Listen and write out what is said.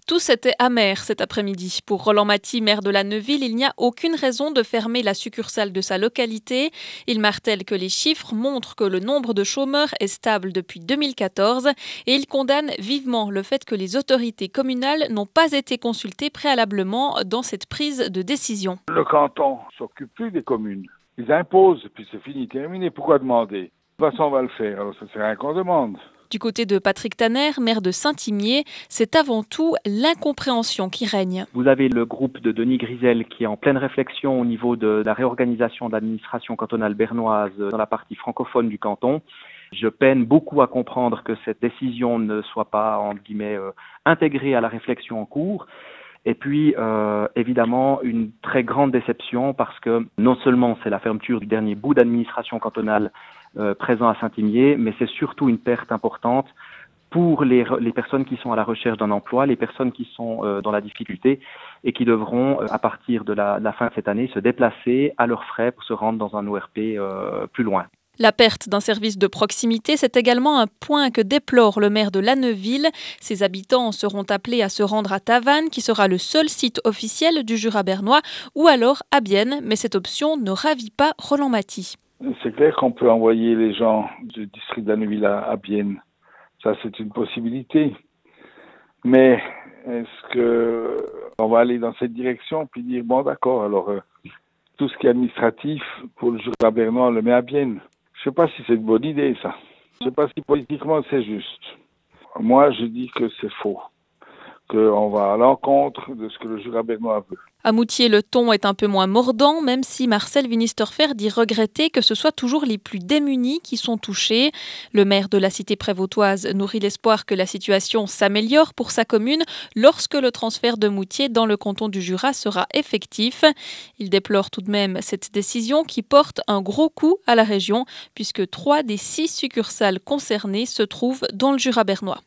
Tous étaient amers cet après-midi. Pour Roland Maty, maire de la Neuville, il n'y a aucune raison de fermer la succursale de sa localité. Il martèle que les chiffres montrent que le nombre de chômeurs est stable depuis 2014 et il condamne vivement le fait que les autorités communales n'ont pas été consultées préalablement dans cette prise de décision. Le canton ne s'occupe plus des communes. Ils imposent, puis c'est fini, terminé. Pourquoi demander? De toute façon, on va le faire, alors ça ne sert à rien qu'on demande. Du côté de Patrick Tanner, maire de Saint-Imier, c'est avant tout l'incompréhension qui règne. Vous avez le groupe de Denis Grisel qui est en pleine réflexion au niveau de la réorganisation de l'administration cantonale bernoise dans la partie francophone du canton. Je peine beaucoup à comprendre que cette décision ne soit pas, entre guillemets, intégrée à la réflexion en cours. Et puis, évidemment, une très grande déception parce que non seulement c'est la fermeture du dernier bout d'administration cantonale présent à Saint-Imier, mais c'est surtout une perte importante pour les personnes qui sont à la recherche d'un emploi, les personnes qui sont dans la difficulté et qui devront, à partir de la fin de cette année, se déplacer à leurs frais pour se rendre dans un ORP plus loin. La perte d'un service de proximité, c'est également un point que déplore le maire de la Neuville. Ses habitants seront appelés à se rendre à Tavannes, qui sera le seul site officiel du Jura bernois, ou alors à Bienne, mais cette option ne ravit pas Roland Maty. C'est clair qu'on peut envoyer les gens du district de la Neuville à Bienne. Ça, c'est une possibilité. Mais est-ce qu'on va aller dans cette direction puis dire, bon d'accord, alors tout ce qui est administratif pour le Jura bernois, on le met à Bienne. Je ne sais pas si c'est une bonne idée, ça. Je ne sais pas si politiquement c'est juste. Moi, je dis que c'est faux, qu'on va à l'encontre de ce que le Jura bernois veut. À Moutier, le ton est un peu moins mordant, même si Marcel Winisterfer dit regretter que ce soit toujours les plus démunis qui sont touchés. Le maire de la cité prévôtoise nourrit l'espoir que la situation s'améliore pour sa commune lorsque le transfert de Moutier dans le canton du Jura sera effectif. Il déplore tout de même cette décision qui porte un gros coup à la région, puisque 3 des 6 succursales concernées se trouvent dans le Jura bernois.